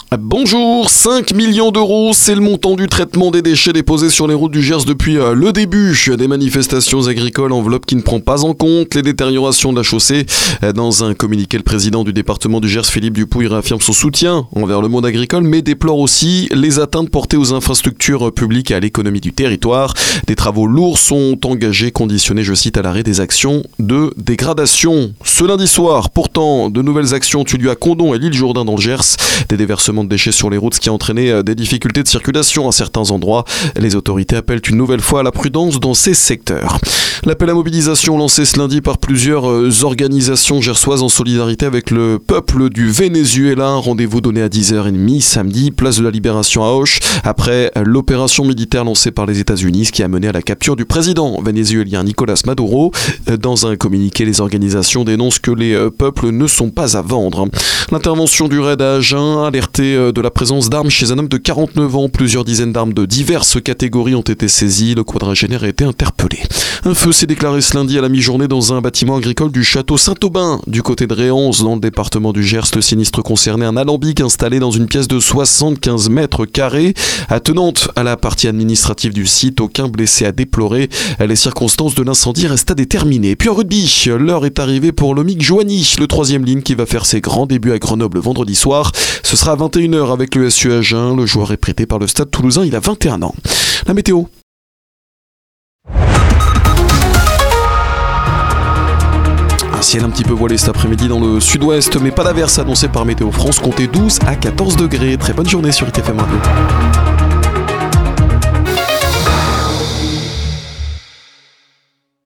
Bonjour, 5 millions d'euros, c'est le montant du traitement des déchets déposés sur les routes du Gers depuis le début des manifestations agricoles, enveloppe qui ne prend pas en compte les détériorations de la chaussée. Dans un communiqué, le président du département du Gers, Philippe Dupuy, réaffirme son soutien envers le monde agricole, mais déplore aussi les atteintes portées aux infrastructures publiques et à l'économie du territoire. Des travaux lourds sont engagés, conditionnés, je cite, à l'arrêt des actions de dégradation. Ce lundi soir, pourtant, de nouvelles actions ont eu lieu à Condom et l'île Jourdain dans le Gers. Des déversements de déchets sur les routes, ce qui a entraîné des difficultés de circulation à certains endroits. Les autorités appellent une nouvelle fois à la prudence dans ces secteurs. L'appel à mobilisation lancé ce lundi par plusieurs organisations gersoises en solidarité avec le peuple du Venezuela. Un rendez-vous donné à 10h30 samedi, place de la Libération à Auch, après l'opération militaire lancée par les États-Unis, ce qui a mené à la capture du président vénézuélien Nicolás Maduro. Dans un communiqué, les organisations dénoncent que les peuples ne sont pas à vendre. L'intervention du raid à Agen, alerté de la présence d'armes chez un homme de 49 ans. Plusieurs dizaines d'armes de diverses catégories ont été saisies. Le quadragénaire a été interpellé. Un feu s'est déclaré ce lundi à la mi-journée dans un bâtiment agricole du château Saint-Aubin, du côté de Réance, dans le département du Gers. Le sinistre concernait un alambic installé dans une pièce de 75 mètres carrés. Attenante à la partie administrative du site, aucun blessé à déplorer. Les circonstances de l'incendie restent à déterminer. Puis en rugby, l'heure est arrivée pour l'Omic Joigny, le 3e ligne qui va faire ses grands débuts à Grenoble vendredi soir. Ce sera à 21h avec le SU Agen. Le joueur est prêté par le Stade Toulousain, il a 21 ans. La météo. Un ciel un petit peu voilé cet après-midi dans le sud-ouest, mais pas d'averse annoncée par Météo France. Comptez 12 à 14 degrés. Très bonne journée sur ITFM Radio.